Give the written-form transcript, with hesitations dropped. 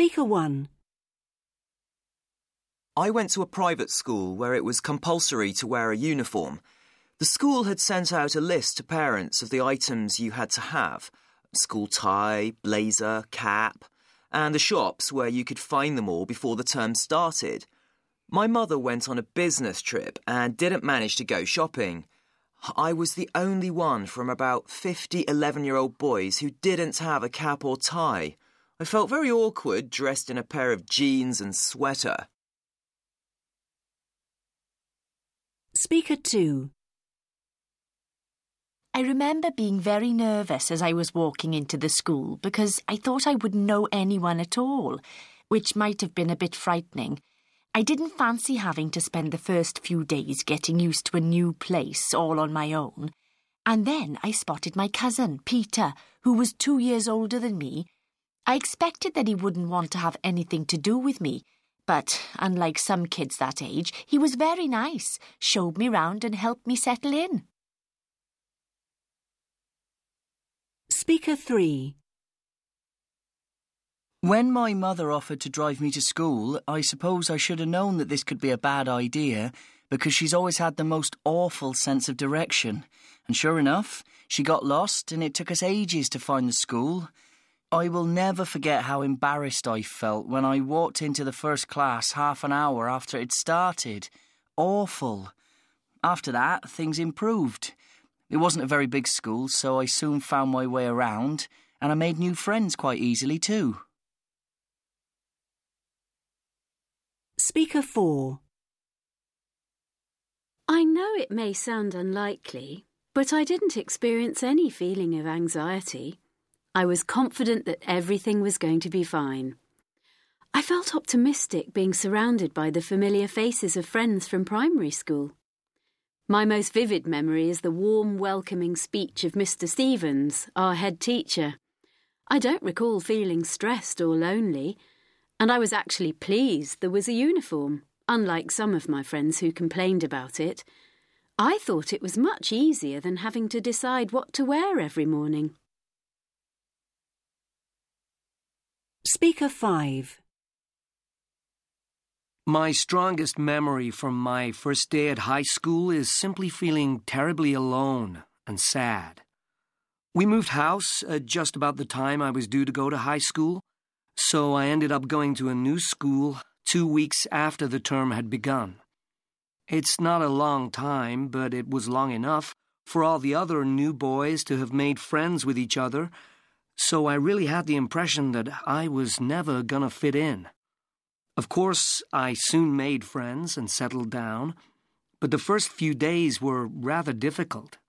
Speaker 1. I went to a private school where it was compulsory to wear a uniform. The school had sent out a list to parents of the items you had to have: school tie, blazer, cap, and the shops where you could find them all before the term started. My mother went on a business trip and didn't manage to go shopping. I was the only one from about 50 11-year-old boys who didn't have a cap or tie. I felt very awkward dressed in a pair of jeans and sweater. Speaker 2. I remember being very nervous as I was walking into the school because I thought I wouldn't know anyone at all, which might have been a bit frightening. I didn't fancy having to spend the first few days getting used to a new place all on my own. And then I spotted my cousin, Peter, who was 2 years older than me. I expected that he wouldn't want to have anything to do with me, but unlike some kids that age, he was very nice, showed me round and helped me settle in. Speaker 3. When my mother offered to drive me to school, I suppose I should have known that this could be a bad idea, because she's always had the most awful sense of direction. And sure enough, she got lost and it took us ages to find the school. I will never forget how embarrassed I felt when I walked into the first class half an hour after it started. Awful. After that, things improved. It wasn't a very big school, so I soon found my way around, and I made new friends quite easily too. Speaker 4. I know it may sound unlikely, but I didn't experience any feeling of anxiety. I was confident that everything was going to be fine. I felt optimistic being surrounded by the familiar faces of friends from primary school. My most vivid memory is the warm, welcoming speech of Mr. Stevens, our head teacher. I don't recall feeling stressed or lonely, and I was actually pleased there was a uniform, unlike some of my friends who complained about it. I thought it was much easier than having to decide what to wear every morning. Speaker 5. My strongest memory from my first day at high school is simply feeling terribly alone and sad. We moved house just about the time I was due to go to high school, so I ended up going to a new school 2 weeks after the term had begun. It's not a long time, but it was long enough for all the other new boys to have made friends with each other, so I really had the impression that I was never gonna fit in. Of course, I soon made friends and settled down, but the first few days were rather difficult.